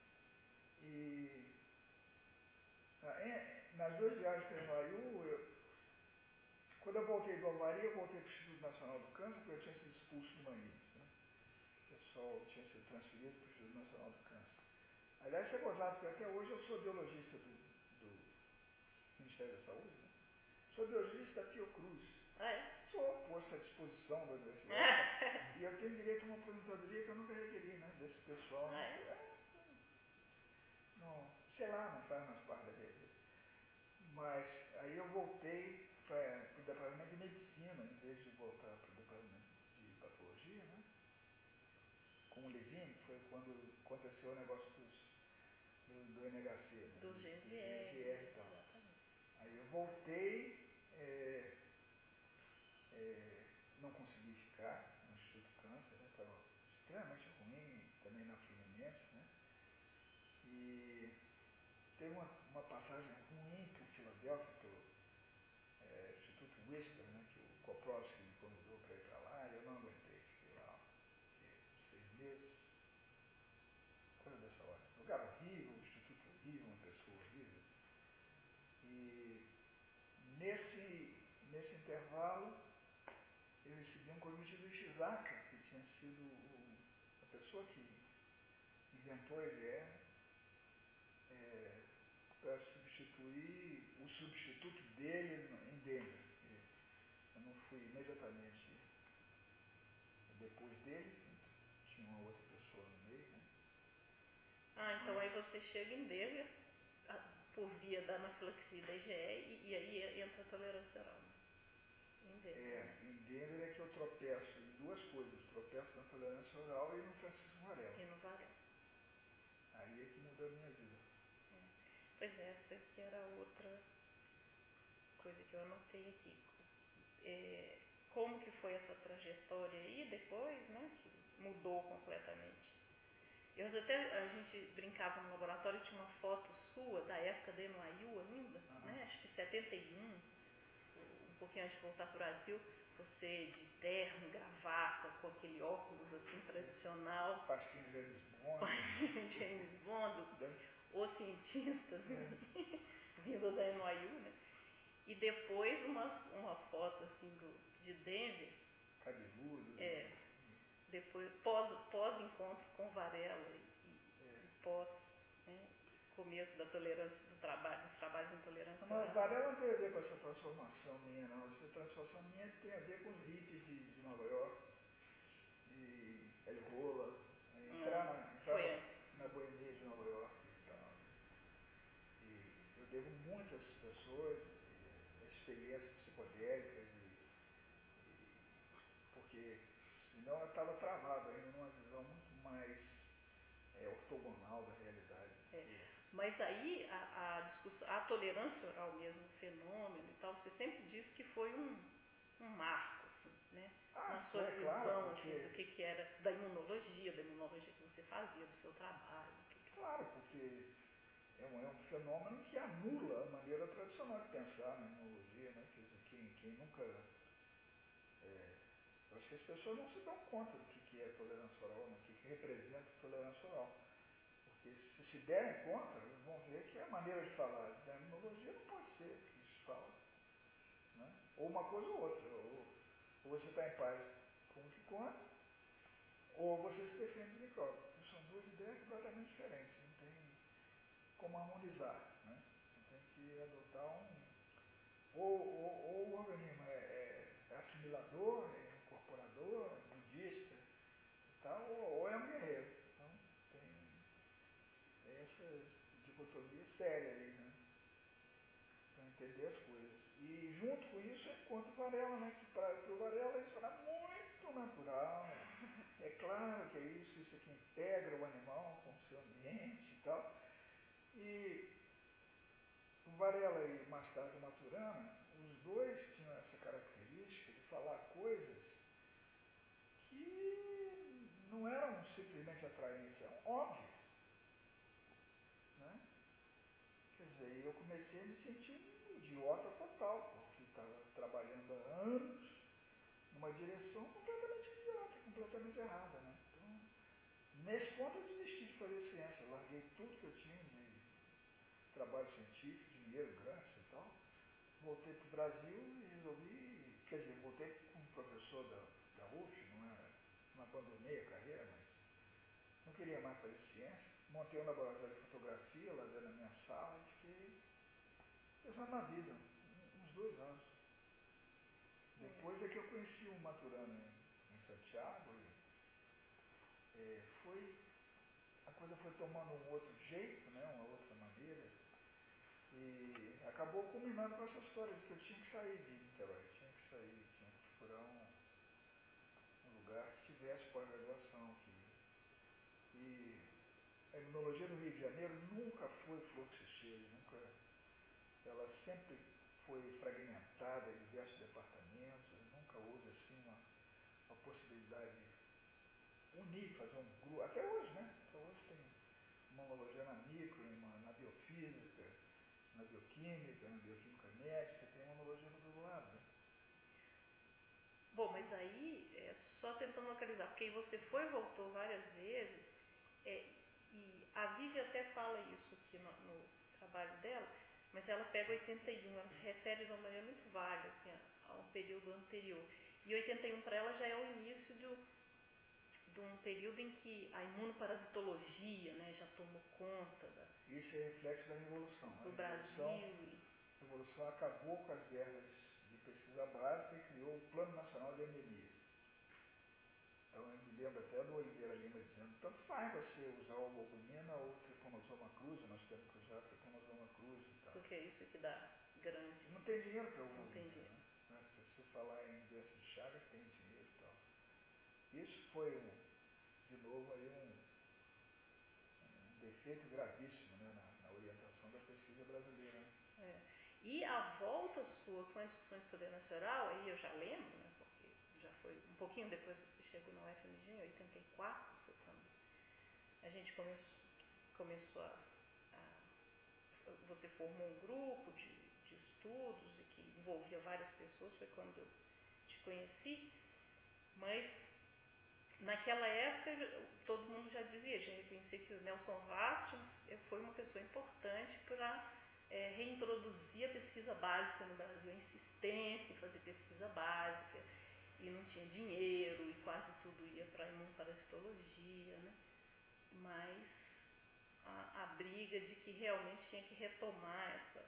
E nas duas viagens para N Y U, eu, quando eu voltei do Alvaria, eu voltei para o Instituto Nacional do Câncer, porque eu tinha sido expulso do Manguinhos. Né? O pessoal tinha sido transferido para o Instituto Nacional do Câncer. Aliás, isso é gozado, porque até hoje eu sou biologista do, do Ministério da Saúde. Né? Sou biologista da Fiocruz. Ah, é? Sou posto à disposição da universidade. E eu tenho direito a uma aposentadoria que eu nunca requeri, né? Desse pessoal. Ah, é? É, não, sei lá, não faz mais parte da vida. Mas aí eu voltei para o departamento de medicina, em vez de voltar para o departamento de patologia, né? Com o Levine, que foi quando aconteceu o negócio dos, do, do N H C, né? Do do G N R. G N R e tal. Exatamente. Aí eu voltei, é, é, não consegui ficar no Instituto Câncer, estava né? extremamente ruim, também na Fluminense, né? E teve uma, uma passagem ruim para o Filadélfia, para o é, Instituto Whisper, né? Que o Koprowski me convidou para ir para lá, e eu não aguentei, fiquei lá seis meses, coisa dessa hora. Lugar horrível, Instituto horrível, uma pessoa horrível. E nesse, nesse intervalo, eu recebi um convite do Ishizaka, que tinha sido o, a pessoa que inventou a ideia, é, para substituir o substituto dele em Denver. Eu não fui imediatamente depois dele, tinha uma outra pessoa no meio. Né? Ah, então Mas, aí você chega em Denver por via da anafilaxia e da I G E, e aí entra a tolerância oral. Em Denver. É, Né? em Denver é que eu tropeço em duas coisas, tropeço na tolerância oral e no Francisco Varela. E no Varela. Aí é que mudou a minha vida. É. Pois é, essa aqui era outra coisa que eu anotei aqui. É, como que foi essa trajetória aí depois, né? Que mudou completamente. Eu até, a gente brincava no laboratório, tinha uma foto sua da época da N Y U ainda, uhum. Né? Acho que setenta e um, um pouquinho antes de voltar para o Brasil, você de terno, gravata, com aquele óculos assim tradicional. Pastinho James Bond. James Bond, o cientista, é. Vindo da N Y U, né? E depois uma, uma foto assim do, de Denver. Cabeludo. É. Depois, pós, pós-encontro com Varela e, é. e pós, né, começo da tolerância do trabalho, dos trabalhos de intolerância. Mas Varela não tem a ver com essa transformação minha, não. Essa transformação minha tem a ver com os hippies de, de Nova York, de El Rola, entrar, hum, na, entrar na, na boemia de Nova York e tal. E eu devo muito a essas pessoas, experiências psicodélicas, e, e, porque senão eu estava travado ainda numa visão muito mais é, ortogonal da realidade. É. Mas aí a, a discussão, a tolerância oral mesmo, o fenômeno e tal, você sempre diz que foi um, um marco, assim, né? Ah, na sua é visão, claro, assim, porque, do que, que era da imunologia, da imunologia que você fazia, do seu trabalho. O que que... claro, porque é um, é um fenômeno que anula a maneira tradicional de pensar na imunologia, né? Quer dizer, quem, quem nunca. É, eu acho que as pessoas não se dão conta do que, que é tolerância oral, do que, que representa tolerância oral. Porque se se derem conta, eles vão ver que a maneira de falar da imunologia não pode ser o que se fala. Né? Ou uma coisa ou outra. Ou, ou você está em paz com o que come, ou você se defende do micróbio. São duas ideias completamente diferentes. Não tem como harmonizar. Né? Você tem que adotar um. Ou, ou, ou o organismo é, é, é assimilador, é incorporador, é budista e tal, ou, ou é um guerreiro. Então tem essa dicotomia séria aí, né? Para entender as coisas. E junto com isso eu encontro o Varela, né? Que para o Varela isso era muito natural. É claro que é isso, isso aqui integra o animal com o seu ambiente e tal. E o Varela e mais tarde o Maturana, os dois tinham essa característica de falar coisas que não eram simplesmente atraentes, eram óbvias. Né? Quer dizer, eu comecei a me sentir um idiota total, porque estava trabalhando há anos numa direção completamente idiota, completamente errada. Né? Então, nesse ponto eu desisti de fazer ciência, larguei tudo que eu tinha de trabalho científico, dinheiro, grande e tal. Voltei para o Brasil e resolvi, quer dizer, voltei como professor da, da U F, não, era, não abandonei a carreira, mas não queria mais fazer ciência. Montei um laboratório de fotografia lá dentro da minha sala e fiquei pensando na vida, uns dois anos. Depois é que eu conheci o Maturana em, em Santiago e é, foi, a coisa foi tomando um outro jeito, né, uma outra maneira. E acabou culminando com essa história de que eu tinha que sair de Niterói, tinha que sair, tinha que procurar um, um lugar que tivesse pós-graduação. Que, e a imunologia do Rio de Janeiro nunca foi fluxo cheio, nunca, ela sempre foi fragmentada em diversos departamentos, nunca houve assim uma, uma possibilidade de unir, fazer um grupo, até hoje, né? Até hoje tem imunologia na micro, uma, na biofísica, na bioquímica, na bioquímica médica, tem imunologia do outro lado. Né? Bom, mas aí, é, só tentando localizar, porque aí você foi e voltou várias vezes, é, e a Vivi até fala isso aqui no, no trabalho dela, mas ela pega oitenta e um, ela se refere de uma maneira muito vaga, assim, a, a um período anterior. E oitenta e um para ela já é o início de, de um período em que a imunoparasitologia, né, já tomou conta da, isso é reflexo da Revolução. do A Brasil. Revolução, a Revolução acabou com as verbas de pesquisa básica e criou o Plano Nacional de Endemia. Então eu me lembro até do Oliveira Lima dizendo, tanto faz você usar o albumina ou o triconosoma cruzi, nós temos que usar o triconosoma cruzi e tal. Porque é isso que dá grande. Não tem dinheiro para o Não tem dinheiro. Né? Se você falar em doença de Chagas, tem dinheiro e tal. Isso foi, um, de novo, aí um, um defeito gravíssimo, né, na, na orientação da pesquisa brasileira. Né? É. E a volta sua com a instrução de tolerância oral, aí eu já lembro, né, porque já foi um pouquinho depois que você chegou na U F M G, em oitenta e quatro, foi quando a gente começou, começou a, a você formou um grupo de, de estudos e que envolvia várias pessoas, foi quando eu te conheci, mas naquela época todo mundo já dizia, já reconhecia que o Nelson Vast foi uma pessoa importante para é, reintroduzir a pesquisa básica no Brasil, a insistência em fazer pesquisa básica, e não tinha dinheiro, e quase tudo ia para a imunoparasitologia, né? Mas a, a briga de que realmente tinha que retomar essa,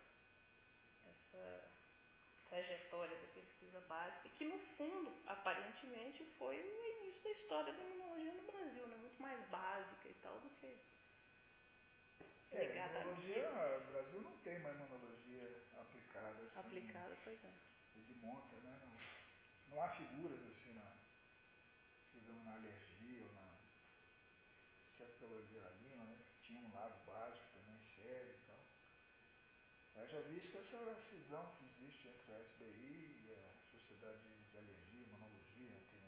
essa trajetória da pesquisa básica, que no fundo, aparentemente, foi o início da história da imunologia no Brasil, né? Muito mais básica e tal do que É, ligada imunologia, a o Brasil não tem uma imunologia aplicada assim, aplicada, pois é. de monta, né? Não, não há figuras assim na, digamos, na alergia ou na, exceto pela Oliveira Lima, né? Que tinha um lado básico também, sério e tal. Eu já vi que essa cisão que existe entre a S B I e a Sociedade de Alergia e Imunologia, tem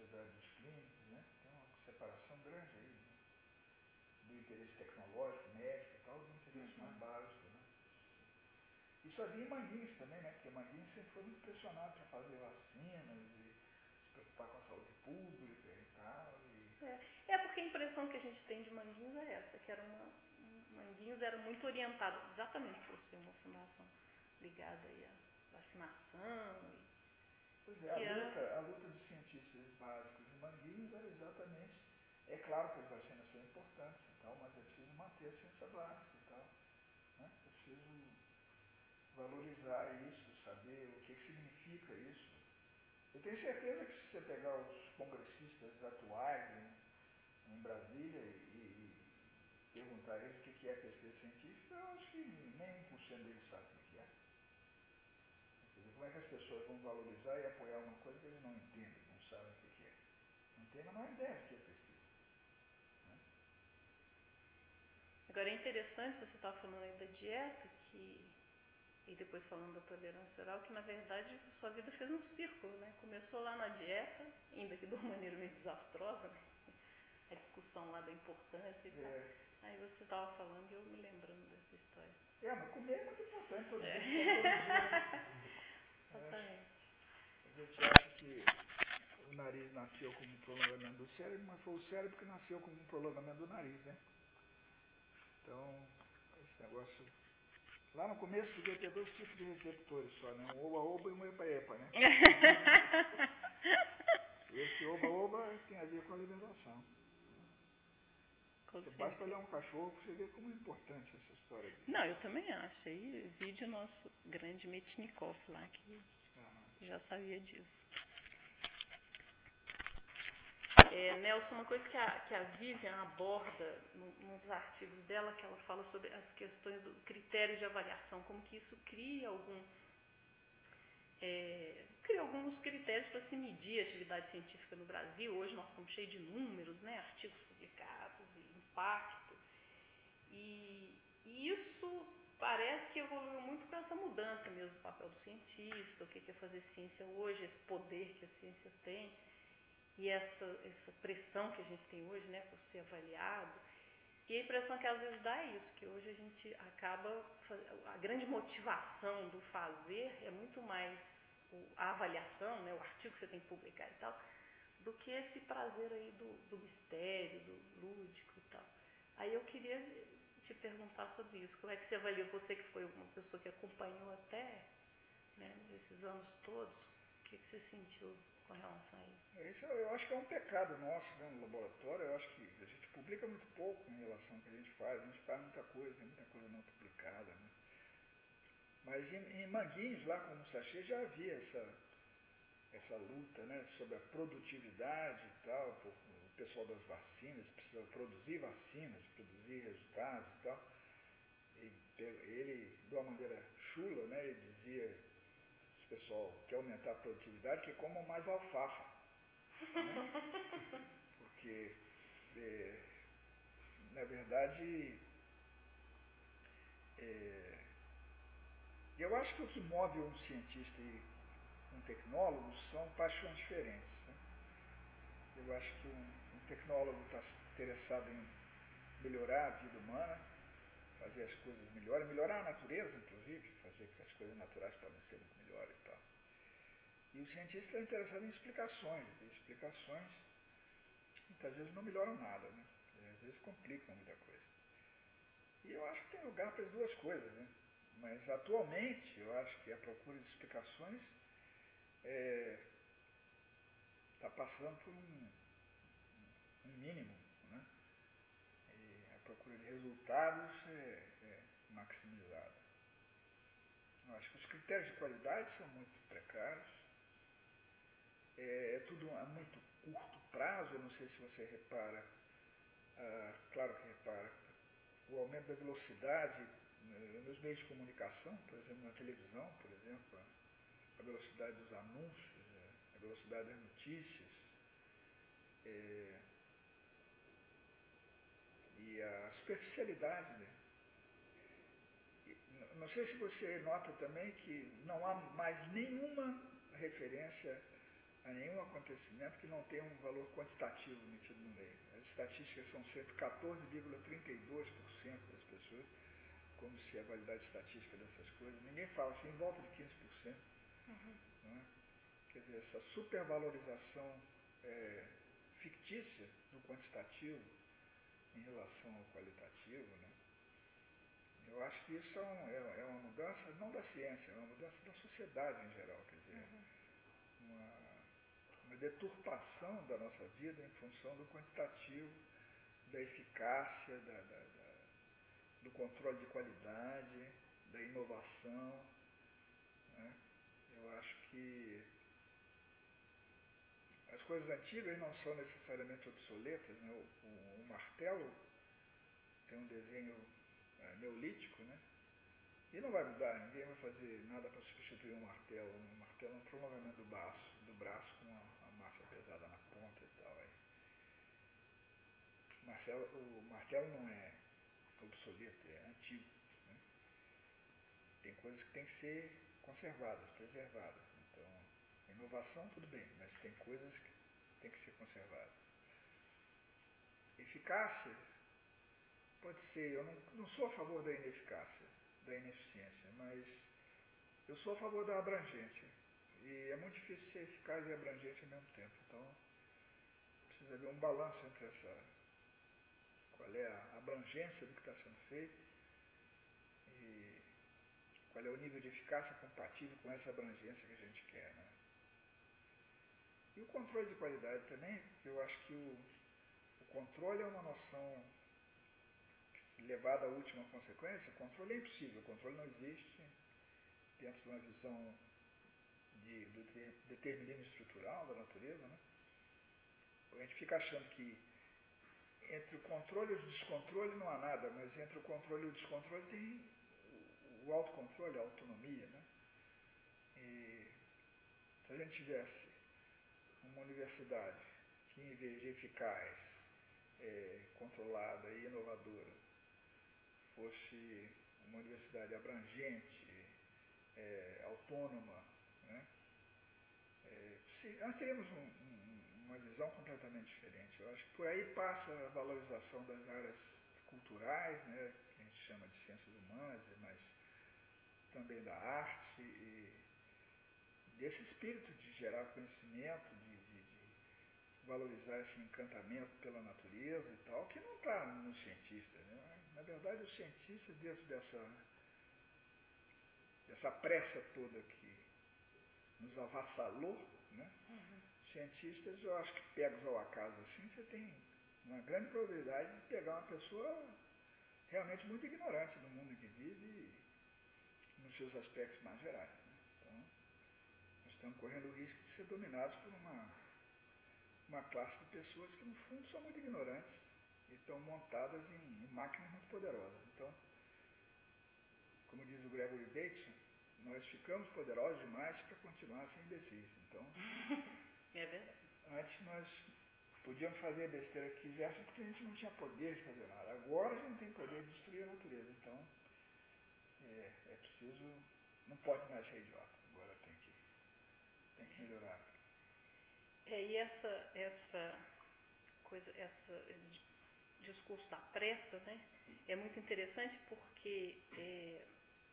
atividade dos clínicos, né? Tem uma separação grande aí, né? Do interesse tecnológico, médico e tal, do interesse uhum. mais básico, né? Isso havia em Manguinhos também, né? Porque Manguinhos sempre foi muito pressionado para fazer vacinas e se preocupar com a saúde pública e tal. E... É, é porque a impressão que a gente tem de Manguinhos é essa, que era uma, Manguinhos era muito orientado exatamente por ser uma fundação ligada aí à vacinação. E, pois é, a luta, era... a luta dos cientistas básicos de Manguinhos era exatamente, é claro que as vacinas são importantes e tal, mas é preciso manter a ciência básica e tal, né? É preciso valorizar isso, saber o que, que significa isso. Eu tenho certeza que se você pegar os congressistas atuais em, em Brasília e, e perguntar a eles o que, que é pesquisa científica, eu acho que nem um por cento deles sabe o que é. Quer dizer, como é que as pessoas vão valorizar e apoiar uma coisa que eles não entendem, não sabem o que é? Não tem a menor ideia do que é pesquisa. Né? Agora é interessante, você estava falando aí da dieta, que, e depois falando da tolerância oral, que na verdade sua vida fez um círculo, né? Começou lá na dieta, ainda que de uma maneira meio desastrosa, né? A discussão lá da importância e tal. É. Aí você estava falando e eu me lembrando dessa história. É, mas comer é muito importante, todo é. dia, todo dia. Exatamente. A gente acha que o nariz nasceu como um prolongamento do cérebro, mas foi o cérebro que nasceu como um prolongamento do nariz, né? Então, esse negócio... Lá no começo podia ter dois tipos de receptores só, né? Um oba-oba e um epa-epa, né? E esse oba-oba tem a ver com a alimentação. Com Você certeza. basta olhar um cachorro para você ver como é importante essa história dele. Não, eu também acho. Aí vídeo nosso grande Metchnikov lá, que uhum. já sabia disso. É, Nelson, uma coisa que a, que a Vivian aborda nos artigos dela, que ela fala sobre as questões do critério de avaliação, como que isso cria algum é, cria alguns critérios para se medir a atividade científica no Brasil. Hoje nós estamos cheios de números, né, artigos publicados e impacto. E, e isso parece que evoluiu muito com essa mudança mesmo do papel do cientista, o que é fazer ciência hoje, esse poder que a ciência tem. E essa, essa pressão que a gente tem hoje, né, por ser avaliado. E a impressão que às vezes dá é isso, que hoje a gente acaba, a grande motivação do fazer é muito mais a avaliação, né, o artigo que você tem que publicar e tal, do que esse prazer aí do, do mistério, do lúdico e tal. Aí eu queria te perguntar sobre isso, como é que você avaliou, você que foi uma pessoa que acompanhou até, né, esses anos todos, o que, que você sentiu com relação a isso? Isso eu acho que é um pecado nosso, né, no laboratório. Eu acho que a gente publica muito pouco em relação ao que a gente faz. A gente faz muita coisa, tem muita coisa não publicada. Né? Mas em, em Manguinhos, lá com o Sachê, já havia essa, essa luta, né, sobre a produtividade e tal. Por, o pessoal das vacinas precisa produzir vacinas, produzir resultados e tal. E ele, de uma maneira chula, né, ele dizia, o pessoal quer aumentar a produtividade, que comam mais alfafa. Né? Porque, é, na verdade, é, eu acho que o que move um cientista e um tecnólogo são paixões diferentes. Né? Eu acho que um, um tecnólogo está interessado em melhorar a vida humana, fazer as coisas melhores, melhorar a natureza, inclusive, fazer que as coisas naturais podem ser muito melhores e tal. E o cientista está interessado em explicações, e explicações muitas vezes não melhoram nada, né? Às vezes complicam muita coisa. E eu acho que tem lugar para as duas coisas, né? Mas atualmente eu acho que a procura de explicações está é, passando por um, um mínimo, né? E a procura de resultados é, é maximizada. Eu acho que os critérios de qualidade são muito precários. É, é tudo a muito curto prazo. Eu não sei se você repara, ah, claro que repara, o aumento da velocidade nos meios de comunicação, por exemplo, na televisão, por exemplo, a velocidade dos anúncios, a velocidade das notícias, é, e a superficialidade. Né? E, não sei se você nota também que não há mais nenhuma referência a nenhum acontecimento que não tenha um valor quantitativo metido no meio. As estatísticas são sempre quatorze vírgula trinta e dois por cento das pessoas, como se a validade estatística dessas coisas, ninguém fala assim, em volta de quinze por cento. Uhum. Não é? Quer dizer, essa supervalorização é, fictícia do quantitativo em relação ao qualitativo, né? Eu acho que isso é, um, é, é uma mudança, não da ciência, é uma mudança da sociedade em geral, quer dizer, Uhum. uma, uma deturpação da nossa vida em função do quantitativo, da eficácia, da, da, da, do controle de qualidade, da inovação, né? Eu acho que as coisas antigas não são necessariamente obsoletas, né? O, o, o martelo tem um desenho é, neolítico, né? E não vai mudar, ninguém vai fazer nada para substituir um martelo. Um martelo é um prolongamento do braço, do braço com a, a massa pesada na ponta e tal. Aí. Marcelo, o martelo não é obsoleto, é antigo. Né? Tem coisas que têm que ser conservadas, preservadas. Então, inovação tudo bem, mas tem coisas que têm que ser conservadas. Eficácia, pode ser, eu não, não sou a favor da ineficácia, da ineficiência, mas eu sou a favor da abrangência. E é muito difícil ser eficaz e abrangente ao mesmo tempo. Então, precisa haver um balanço entre essa, qual é a abrangência do que está sendo feito e qual é o nível de eficácia compatível com essa abrangência que a gente quer. Né? E o controle de qualidade também, eu acho que o, o controle é uma noção levada à última consequência. O controle é impossível, o controle não existe dentro de uma visão de, do determinismo estrutural da natureza. Né? A gente fica achando que entre o controle e o descontrole não há nada, mas entre o controle e o descontrole tem o autocontrole, a autonomia. Né? E se a gente tivesse uma universidade que, em vez de eficaz, é, controlada e inovadora, fosse uma universidade abrangente, é, autônoma, né? é, se, nós teríamos um, um, uma visão completamente diferente. Eu acho que por aí passa a valorização das áreas culturais, né, que a gente chama de ciências humanas, mas também da arte, e desse espírito de gerar conhecimento, de, de, de valorizar esse encantamento pela natureza e tal, que não está nos cientistas. Né? Na verdade, os cientistas, dentro dessa, dessa pressa toda que nos avassalou, né? Uhum. Cientistas, eu acho que pegos ao acaso assim, você tem uma grande probabilidade de pegar uma pessoa realmente muito ignorante do mundo em que vive e nos seus aspectos mais gerais. Né? Então, nós estamos correndo o risco de ser dominados por uma, uma classe de pessoas que, no fundo, são muito ignorantes e estão montadas em, em máquinas muito poderosas. Então, como diz o Gregory Bateson, nós ficamos poderosos demais para continuar sem imbecis. Então, é verdade. Antes nós podíamos fazer a besteira que quiséssemos porque a gente não tinha poder de fazer nada. Agora a gente não tem poder de destruir a natureza. Então, é, é preciso, não pode mais ser idiota. Agora tem que, tem que melhorar. É, e essa, essa coisa, esse discurso da pressa, né, é muito interessante porque é,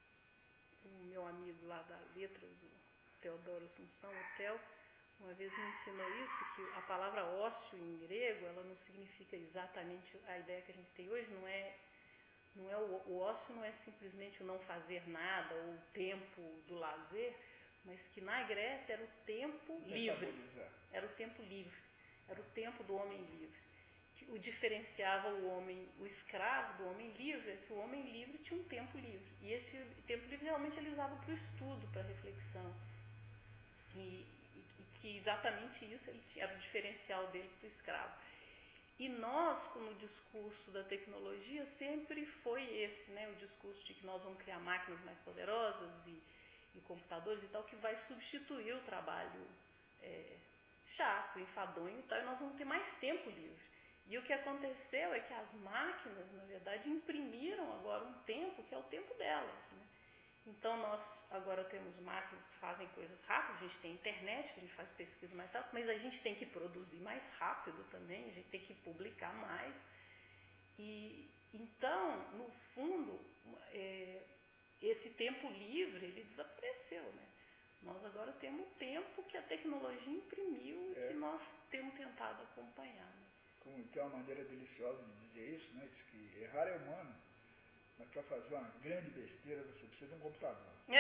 o meu amigo lá da Letras, o Teodoro Assunção, o Theo, uma vez me ensinou isso, que a palavra ócio em grego, ela não significa exatamente a ideia que a gente tem hoje, não é, não é o, o ócio não é simplesmente o não fazer nada, ou o tempo do lazer, mas que na Grécia era o tempo livre, era o tempo livre, era o tempo do homem livre. O diferenciava o homem, o escravo do homem livre, é que o homem livre tinha um tempo livre. E esse tempo livre realmente ele usava para o estudo, para a reflexão. E, e, e que exatamente isso ele tinha, era o diferencial dele para o escravo. E nós, no discurso da tecnologia, sempre foi esse, né, o discurso de que nós vamos criar máquinas mais poderosas e, e computadores e tal, que vai substituir o trabalho é, chato, enfadonho e tal, e nós vamos ter mais tempo livre. E o que aconteceu é que as máquinas, na verdade, imprimiram agora um tempo que é o tempo delas. Né? Então, nós agora temos máquinas que fazem coisas rápidas, a gente tem internet, a gente faz pesquisa mais rápido, mas a gente tem que produzir mais rápido também, a gente tem que publicar mais. E então, no fundo, é, esse tempo livre, ele desapareceu, né? Nós agora temos o tempo que a tecnologia imprimiu e É. que nós temos tentado acompanhar. Né? Como tem uma maneira deliciosa de dizer isso, né? Diz que errar é humano, mas para fazer uma grande besteira você precisa de um computador. É.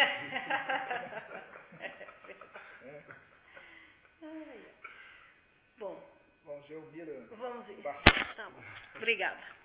É. Ai, bom, Vamos ver o Mira. vamos ver. Bastante. Tá bom. Obrigada.